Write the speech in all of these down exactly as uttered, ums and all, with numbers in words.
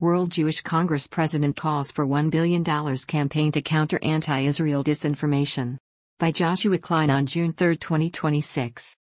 World Jewish Congress President calls for one billion dollars campaign to counter anti-Israel disinformation. By Joshua Klein on June third, twenty twenty-six.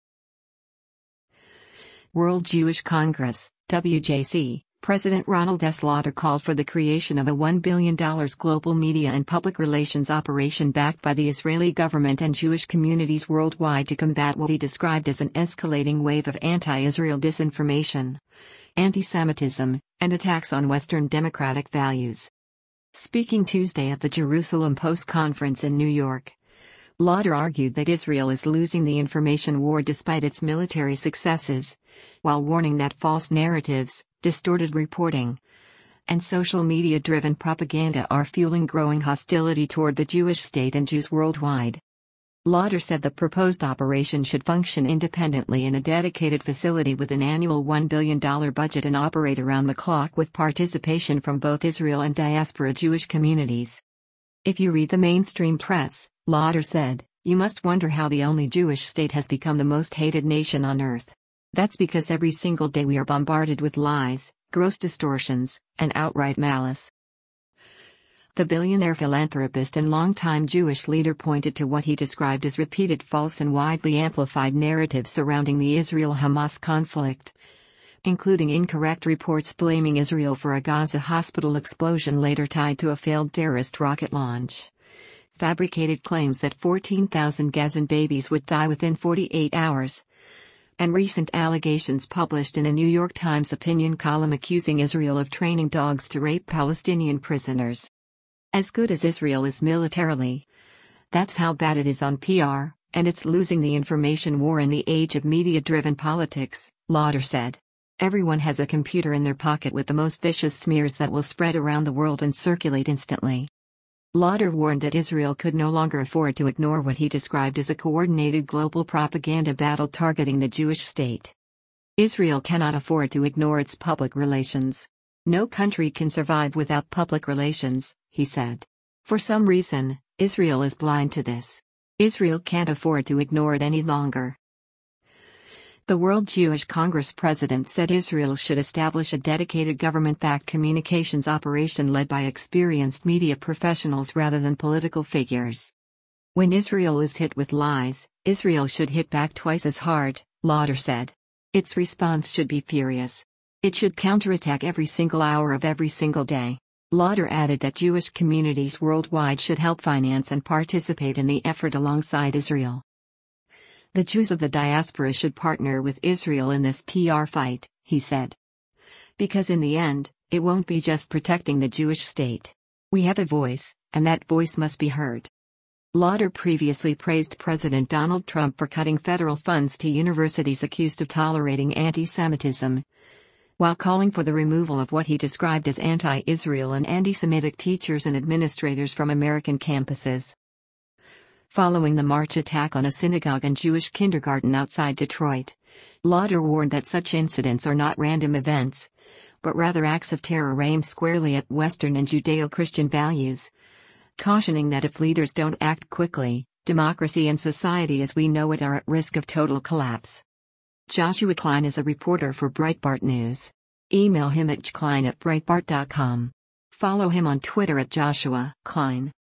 World Jewish Congress, W J C, President Ronald S. Lauder called for the creation of a one billion dollars global media and public relations operation backed by the Israeli government and Jewish communities worldwide to combat what he described as an escalating wave of anti-Israel disinformation, anti-Semitism, and attacks on Western democratic values. Speaking Tuesday at the Jerusalem Post conference in New York, Lauder argued that Israel is losing the information war despite its military successes, while warning that false narratives, distorted reporting, and social media-driven propaganda are fueling growing hostility toward the Jewish state and Jews worldwide. Lauder said the proposed operation should function independently in a dedicated facility with an annual one billion dollars budget and operate around the clock with participation from both Israel and diaspora Jewish communities. If you read the mainstream press, Lauder said, you must wonder how the only Jewish state has become the most hated nation on earth. That's because every single day we are bombarded with lies, gross distortions, and outright malice. The billionaire philanthropist and longtime Jewish leader pointed to what he described as repeated false and widely amplified narratives surrounding the Israel-Hamas conflict, including incorrect reports blaming Israel for a Gaza hospital explosion later tied to a failed terrorist rocket launch, fabricated claims that fourteen thousand Gazan babies would die within forty-eight hours, and recent allegations published in a New York Times opinion column accusing Israel of training dogs to rape Palestinian prisoners. As good as Israel is militarily, that's how bad it is on P R, and it's losing the information war in the age of media-driven politics, Lauder said. Everyone has a computer in their pocket with the most vicious smears that will spread around the world and circulate instantly. Lauder warned that Israel could no longer afford to ignore what he described as a coordinated global propaganda battle targeting the Jewish state. Israel cannot afford to ignore its public relations. No country can survive without public relations, he said. For some reason, Israel is blind to this. Israel can't afford to ignore it any longer. The World Jewish Congress president said Israel should establish a dedicated government-backed communications operation led by experienced media professionals rather than political figures. When Israel is hit with lies, Israel should hit back twice as hard, Lauder said. Its response should be furious. It should counterattack every single hour of every single day. Lauder added that Jewish communities worldwide should help finance and participate in the effort alongside Israel. The Jews of the diaspora should partner with Israel in this P R fight, he said. Because in the end, it won't be just protecting the Jewish state. We have a voice, and that voice must be heard. Lauder previously praised President Donald Trump for cutting federal funds to universities accused of tolerating anti-Semitism, while calling for the removal of what he described as anti-Israel and anti-Semitic teachers and administrators from American campuses. Following the March attack on a synagogue and Jewish kindergarten outside Detroit, Lauder warned that such incidents are not random events, but rather acts of terror aimed squarely at Western and Judeo-Christian values, cautioning that if leaders don't act quickly, democracy and society as we know it are at risk of total collapse. Joshua Klein is a reporter for Breitbart News. Email him at jklein at breitbart dot com. Follow him on Twitter at Joshua Klein.